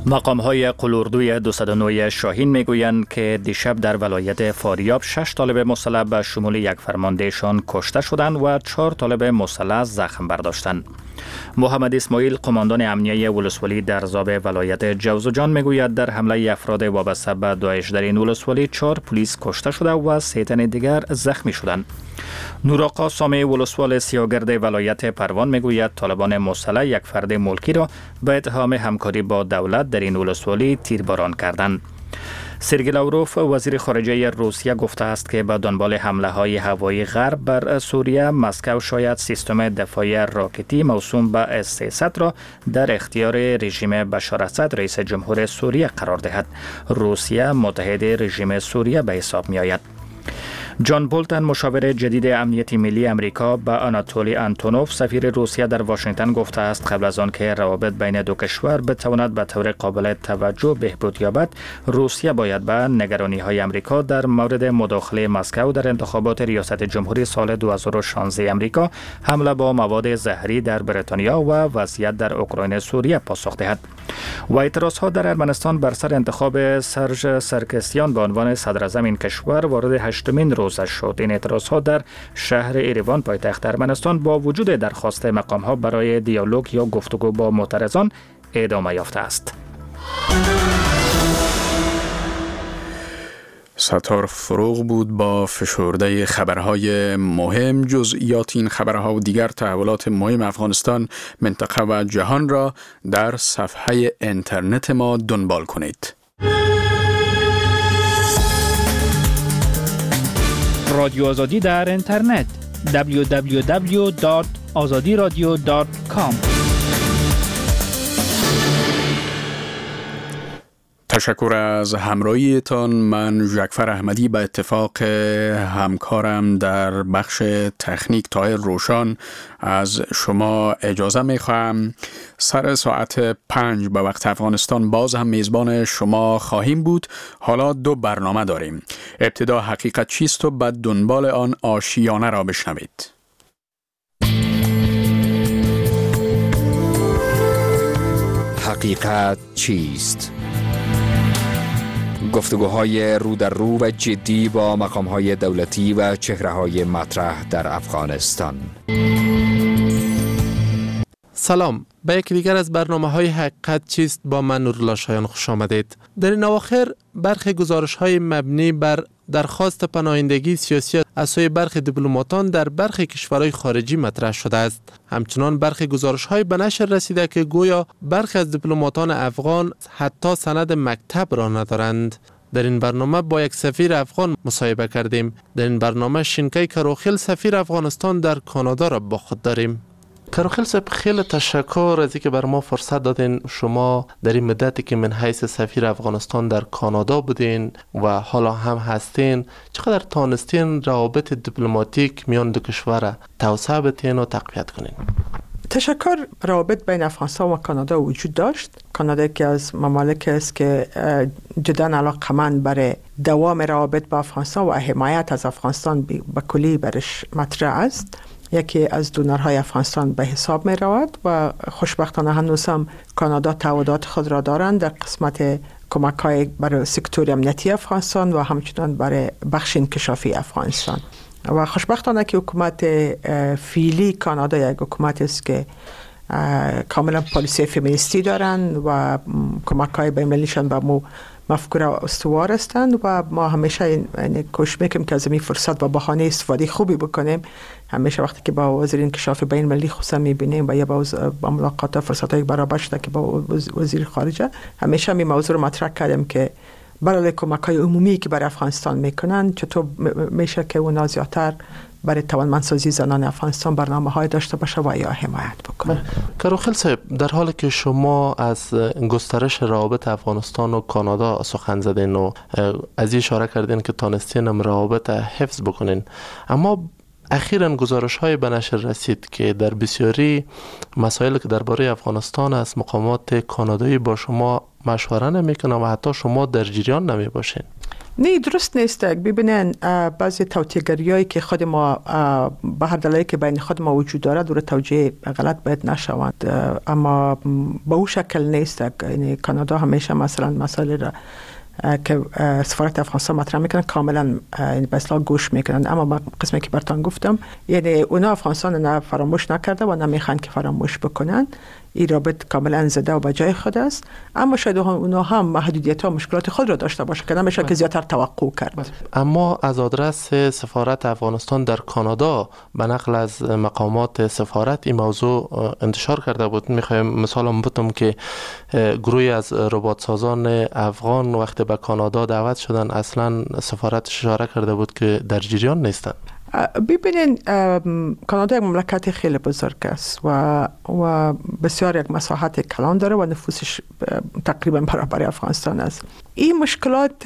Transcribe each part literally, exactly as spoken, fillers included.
مقام‌های قلوردوی دویست و نه شاهین میگویند که دیشب در ولایت فاریاب شش طالب مسلح به شمول یک فرماندهشان کشته شدند و چهار طالب مسلح زخم برداشتند. محمد اسماعیل قماندان امنیه ولسوالی در ذاب ولایت جوزجان میگوید در حمله افراد وابسته به داعش در این ولسوالی چهار پلیس کشته شده و سه تن دیگر زخمی شدند. نوراقا سامی ولسوال سیاگرد ولایت پروان میگوید طالبان مسلح یک فرد ملکی را به اتهام همکاری با دولت در این ولسوالی تیرباران کردند. سرگی لاوروف وزیر خارجه روسیه گفته است که به دنبال حمله های هوایی غرب بر سوریه، مسکو شاید سیستم دفاعی راکتی موسوم به اس سیصد را در اختیار رژیم بشار اسد رئیس جمهور سوریه قرار دهد. روسیه متحد رژیم سوریه به حساب می آید. جان بولتن مشاور جدید امنیتی ملی امریکا به آناتولی آنتونوف سفیر روسیه در واشنگتن گفته است قبل از آن که روابط بین دو کشور بتواند به طور قابل توجه بهبود یابد، روسیه باید به نگرانی های امریکا در مورد مداخله مسکو در انتخابات ریاست جمهوری سال دو هزار و شانزده امریکا، حمله با مواد زهری در بریتانیا و وضعیت در اوکراین سوریه پاسخ دهد. و اعتراض ها در ارمنستان بر سر انتخاب سرژ سرکسیان به عنوان صدر اعظم این کشور وارد هشتمین روز شد. این اعتراض ها در شهر ایروان پایتخت ارمنستان با وجود درخواست مقام ها برای دیالوگ یا گفتگو با معترضان ادامه یافته است. ستار فروغ بود با فشرده خبرهای مهم. جزئیات این خبرها و دیگر تحولات مهم افغانستان، منطقه و جهان را در صفحه اینترنت ما دنبال کنید. رادیو آزادی در اینترنت دبلیو دبلیو دبلیو دات آزادی رادیو دات کام. تشکر از همراهیتان. من ژکفر احمدی به اتفاق همکارم در بخش تکنیک طاهر روشان از شما اجازه میخواهم. سر ساعت پنج به وقت افغانستان باز هم میزبان شما خواهیم بود. حالا دو برنامه داریم. ابتدا حقیقت چیست و بعد دنبال آن آشیانه را بشنوید. حقیقت چیست؟ گفتگوهای رو در رو و جدی با مقام‌های دولتی و چهره‌های مطرح در افغانستان. سلام، به یک دیگر از برنامه‌های حقیقت چیست با من نورالله شایان خوش آمدید. در این اواخر برخی گزارش‌های مبنی بر درخواست پناهندگی سیاسی از سوی برخی دیپلماتان در برخی کشورهای خارجی مطرح شده است. همچنان برخی گزارش‌های به نشر رسیده که گویا برخی از دیپلماتان افغان حتی سند مکتب را ندارند. در این برنامه با یک سفیر افغان مصاحبه کردیم. در این برنامه شینکای کروخیل سفیر افغانستان در کانادا را با خود داریم. کروخیل صاحب، خیلی تشکر از اینکه بر ما فرصت دادین. شما در این مدتی که من حیث سفیر افغانستان در کانادا بودین و حالا هم هستین، چقدر تانستین روابط دیپلماتیک میان دو کشور توسعه بدین و تقویت کنین؟ تشکر. روابط بین افغانستان و کانادا وجود داشت. کانادا که از ممالک است که جدا علاقه‌مند برای دوام روابط با افغانستان و حمایت از افغانستان به کلی برش مطرح است. یکی از دونرهای افغانستان به حساب می رود و خوشبختانه هنوز هم کانادا تعهدات خود را دارند در قسمت کمک های برای سکتور امنیتی افغانستان و همچنان برای بخش انکشافی افغانستان. و خوشبختانه که حکومت فعلی کانادا یک حکومت است که کاملا پالیسی فمینیستی دارند و کمک های بین المللیشان به مو مفکوره استوار هستند و ما همیشه کوشش میکنیم که از این فرصت و بهانه استفاده خوبی بکنیم. همیشه وقتی که با وزیر انکشاف بین المللی خصوصا میبینیم و یا با, با ملاقات فرصت های برابر شده که با وزیر خارجه، همیشه می موضوع رو مطرح کردیم که برای کمک های عمومی که برای افغانستان میکنن چطور میشه که اونا زیادتر برای توانمندسازی زنان افغانستان برنامه های داشته باشه و یا حمایت بکنه. کروخیل صاحب، در حالی که شما از گسترش روابط افغانستان و کانادا سخن زدین و از این اشاره کردین که تانستین هم روابط حفظ بکنین، اما اخیراً گزارش‌های به نشر رسید که در بسیاری مسائل که درباره افغانستان است مقامات کانادایی با شما مشوره نمی‌کنند و حتی شما در جریان نمی‌باشین. نه درست نیست. ببینن بعضی توطئه‌گریایی که خود ما به هر دلیلی که بین خود ما وجود داره دور توجیه غلط باید نشوند، اما به اون شکل نیست. یعنی کانادا همیشه مثلا مسائل را که سفارت افغانستان مطرح میکنن کاملا به اصطلاح گوش میکنن، اما قسمی که براتون گفتم یعنی اونا افغانستان نه فراموش نکرده و نمیخوان که فراموش بکنن. این رابط کاملا زده و بجای خود است، اما شاید اونا هم محدودیت ها مشکلات خود را داشته باشه که نمیشه که زیادتر توقع کرد. اما از آدرس سفارت افغانستان در کانادا به نقل از مقامات سفارت این موضوع انتشار کرده بود. میخوایم مثالم بتم که گروهی از ربات سازان افغان وقتی به کانادا دعوت شدن اصلا سفارت اشاره کرده بود که در جریان نیستن. ببینین کانادا یک مملکت خیلی بزرگ است و و بسیار یک مساحت کلان داره و نفوسش تقریبا برابر افغانستان است. این مشکلات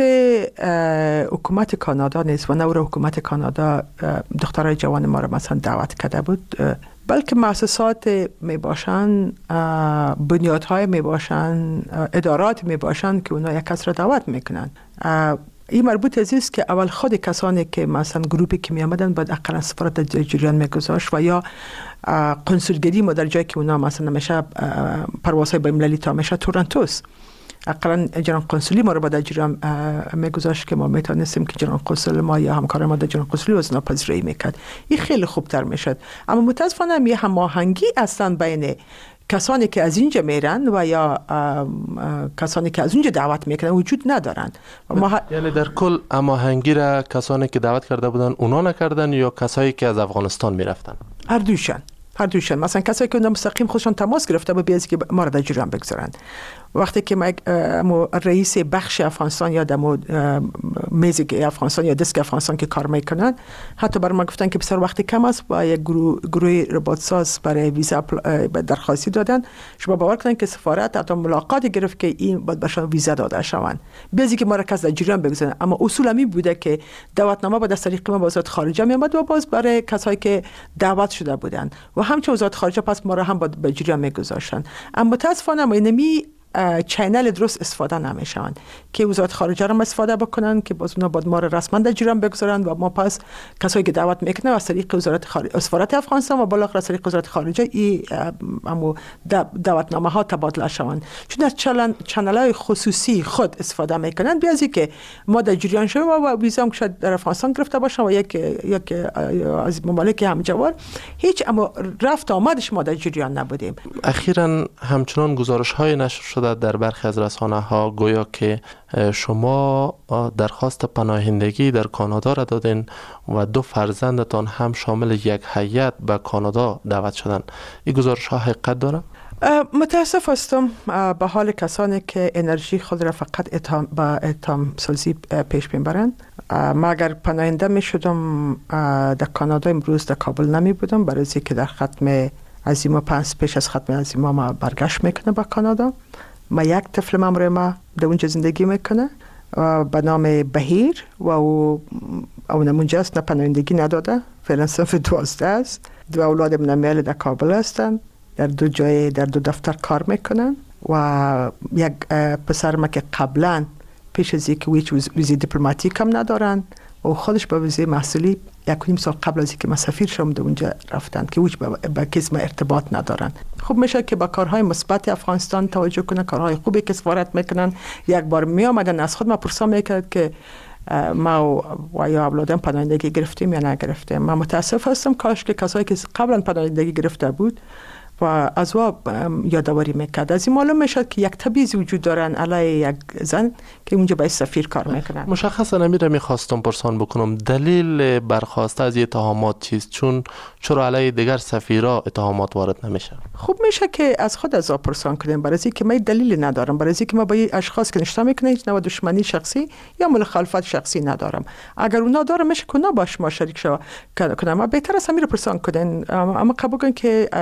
حکومت کانادا نیست و نور حکومت کانادا دخترای جوان ما را مثلا دعوت کرده بود، بلکه مؤسسات می باشن، بنیادهای می باشن، ادارات می باشن که اونا یک کس را دعوت میکنن. این مربوط است که اول خود کسانی که مثلا گروپی که می آمدن بعد اقلا سفارت در جریان می گذاشت و یا قنسولگری ما در جایی که اونا مثلا میشه پروازهای بین المللی تا میشه تورنتوس اقلا جریان قنسولی ما رو بعد در جریان می گذاشت که ما میتونستیم که جریان قنسول ما یا همکار ما در جریان قنسولی وزنا پذیرایی میکرد. این خیلی خوبتر میشد، اما متاسفانه یه هماهنگی اصلا بین کسانی که از اینجا میرن و یا کسانی که از اونجا دعوت میکنن وجود ندارن. ما یعنی در کل هماهنگی را کسانی که دعوت کرده بودن اونا نکردن یا کسایی که از افغانستان میرفتن؟ هر دوشن هر دوشن مثلا کسایی که اونجا مستقیم خودشون تماس گرفته بود بیازی که ما را در جریان بگذارن. وقتی که ما رئیس بخش افغانستان یا دمو میز افغانستان یا دسک افغانستان که کار میکنن حتی برای ما گفتن که بسیار وقتی کم است با یک گروه گروه ربات ساز برای ویزا درخواستی دادن. شما باور کنید که سفارت حتی ملاقات گرفت که این باید بهشون ویزا داده شوند بیازی که ما را کس در جریان بگذارن، اما اصول می بوده که دعوتنامه با از طریق ما به وزارت خارجه می آمد و باز برای کسایی که دعوت شده بودن و همچنین وزارت خارجه پس ما را هم به جریان میگذاشتن. اما متاسفانه ما نمی چینل درست استفاده نمیشوند که وزارت خارجه را استفاده بکنن که باز اونا بعد ما را رسما در جریان بگذارن و ما پس کسایی که دعوت میکنه از طریق وزارت خارجه سفارت افغانستان و بالاخره از طریق وزارت خارجه این امو دعوتنامه ها تبادله شوند، چون از چنل های خصوصی خود استفاده میکنن بیازی که ما در جریان شویم و ویزا هم که شاید در افغانستان گرفته باشن و یک یک از ممالک همجوار هیچ اما رفت آمدش ما در جریان نبودیم. اخیراً همچنان گزارش های نشر شده در برخی از رسانه ها گویا که شما درخواست پناهندگی در کانادا را دادین و دو فرزندتان هم شامل یک هیئت به کانادا دعوت شدن. این گزارش ها حقیقت داره؟ متاسف هستم به حال کسانی که انرژی خود را فقط اتهام با اتهام سازی پیش میبرند. ما اگر پناهنده می شدم در کانادا امروز در کابل نمی بودم، برای اینکه در ختم عزیما پنج پیش از ختم عزیما ما برگشت میکنه به کانادا. ما یک طفل ممرو ما در اونجا زندگی میکنه به نام بهیر و او اونمونجا است، نه پناهندگی نداده، فعلا صنف دوازده است. دو اولاد من میل در کابل هستن، در دو جای در دو دفتر کار میکنن و یک پسر ما که قبلا پیش از اینکه هیچ ویزای دیپلماتیک هم ندارن و خودش به ویزای محصولی یک و نیم سال قبل از اینکه ما سفیر شدم در اونجا رفتن که هیچ با کس ما ارتباط ندارن. خوب میشه که با کارهای مثبت افغانستان توجه کنن، کارهای خوبی که سفارت میکنن. یک بار می آمدن از خود ما پرسان میکرد که ما و یا اولادم پناهندگی گرفتیم یا نگرفتیم. من متاسف هستم کاش که کسایی که قبلا پناهندگی گرفته بود و از او یادآوری میکرد. از این معلوم میشد که یک تبعیض وجود دارن علیه یک زن که اونجا باید سفیر کار میکنن. مشخصا نمیره میخواستم پرسان بکنم دلیل برخواسته از اتهامات چیست؟ چون چرا علیه دیگر سفیرا اتهامات وارد نمیشه؟ خوب میشه که از خود از پرسان کنیم، برای اینکه من دلیلی ندارم، برای اینکه ما با اشخاص که نشتا میکنه هیچ نوع دشمنی شخصی یا مخالفت شخصی ندارم. اگر اونا داره میشه که اونا باش ما شریک شو کنم، ما بهتر است همین رو پرسان کنین. اما قبول کن که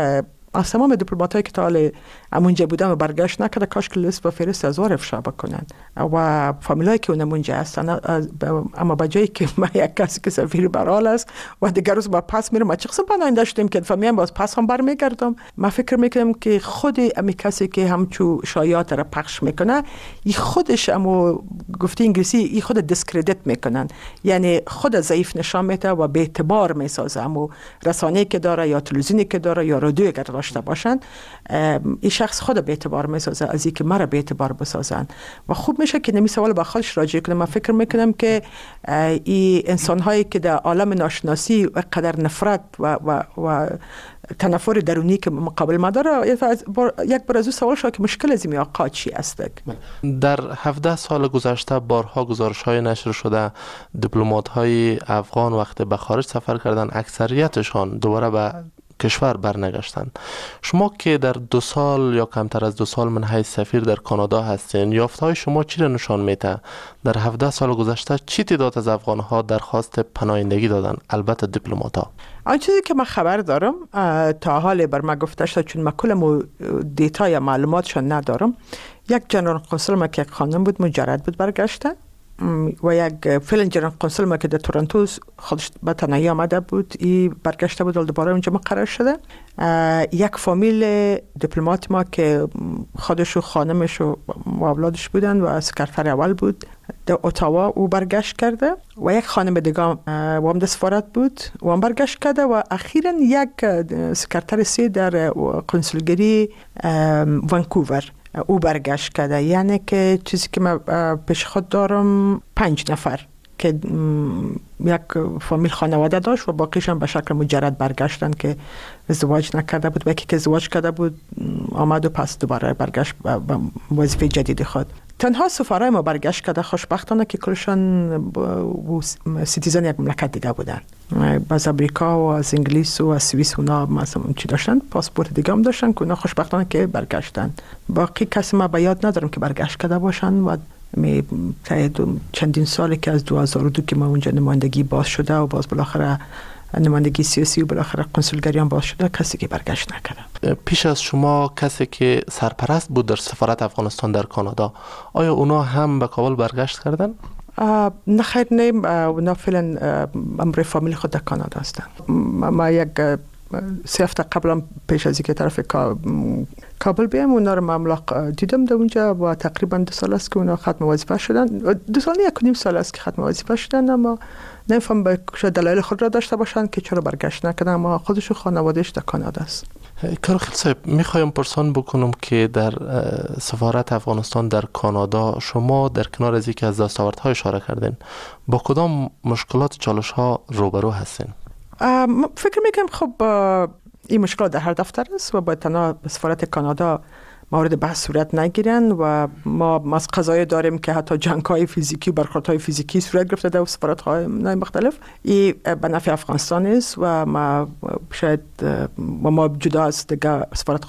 از تمام دیپلماتایی که تا حال همونجا بودن و برگشت نکرده کاش که لیست و فهرست از وار افشا بکنن و فامیلایی که اون همونجا هستن. اما با جایی که ما یک کسی که سفیر برحال است و دیگر روز با پس میرم، ما چه قسم پناهنده شدیم که فهمیم باز پس هم برمیگردم. ما فکر میکنم که خود امی کسی که همچو شایعات را پخش میکنه ای خودش امو گفته انگلیسی ای خود دیسکردیت میکنن، یعنی خود ضعیف نشان میده و به اعتبار میسازه. امو رسانه‌ای که داره یا تلویزیونی که داره یا رادیویی اگر داشته باشن، این شخص خود به اعتبار میسازه از اینکه مرا به اعتبار بسازن و خوب میشه که نمی سوال با خودش راجع کنه. من فکر میکنم که این انسان هایی که در عالم ناشناسی و قدر نفرت و و و تنفر درونی که مقابل ما داره، یک بار از او سوال شد که مشکل از این آقا چی است؟ در هفده سال گذشته بارها گزارش های نشر شده دیپلمات های افغان وقت به خارج سفر کردن اکثریتشان دوباره به کشور برنگشتن. شما که در دو سال یا کمتر از دو سال من حیث سفیر در کانادا هستین، یافته‌های شما چی را نشان میده؟ در هفده سال گذشته چی تعداد از افغان‌ها درخواست پناهندگی دادن؟ البته دیپلمات‌ها. آن چیزی که من خبر دارم تا حال بر ما گفته شده، چون من کل دیتا یا معلوماتشان ندارم، یک جنرال قنصل ما که یک خانم بود مجرد بود برگشته و یک فعلا جنرال قنصل ما که در تورنتو خودش به تنهایی آمده بود ای برگشته بود و دوباره اونجا مقرر شده. یک فامیل دیپلمات ما که خودش و خانمش و اولادش بودن و سکرتر اول بود در اتاوا او برگشت کرده و یک خانم دیگه و هم در سفارت بود و هم برگشت کرده و اخیراً یک سکرتر سی در قنصلگری ونکوور او برگشت کرده. یعنی که چیزی که من پیش خود دارم پنج نفر که یک فامیل خانواده داشت و باقیشان به شکل مجرد برگشتن که ازدواج نکرده بود و یکی که ازدواج کرده بود آمد و پس دوباره برگشت به وظیفه جدید خود. تنها سفرای ما برگشت کرده خوشبختانه که کلشان سیتیزن یک مملکت دیگه بودن، از امریکا و از انگلیس و از سوئیس اونا مثلا چی داشتن، پاسپورت دیگه هم داشتن که اونا خوشبختانه که برگشتن. باقی کسی ما به یاد ندارم که برگشت کرده باشن و می چندین سالی که از دو هزار و دو که ما اونجا نمایندگی باز شده و باز بالاخره نمایندگی سیاسی و بالاخره قنصلگری هم باز شده کسی که برگشت نکرده. پیش از شما کسی که سرپرست بود در سفارت افغانستان در کانادا، آیا اونا هم به کابل برگشت کردن؟ نه خیر، نه، اونا فعلا امر فامیل خود در کانادا هستن. ما یک سه هفته قبلا پیش از اینکه طرف کابل بیام اونا رو مملاق دیدم در اونجا و تقریبا دو سال است که اونا ختم وظیفه شدن. دو سال یک و نیم سال است که ختم وظیفه شدن، اما نمیفهم به دلایل خود را داشته باشن که چرا برگشت نکردن، اما خودش و خانوادهش در کانادا است. کارخیل صاحب، میخوایم پرسان بکنم که در سفارت افغانستان در کانادا شما در کنار از یکی از دستاوردها اشاره کردین، با کدام مشکلات چالش ها روبرو هستین؟ فکر میکنم خب این مشکلات در هر دفتر است و باید تنها سفارت کانادا مورد بحث صورت نگیرن و ما از قضایی داریم که حتی جنگ‌های فیزیکی و برخوردهای فیزیکی صورت گرفته در سفارت‌های مختلف. این به نفع افغانستان است و ما شاید و ما جدا از دیگه سفارت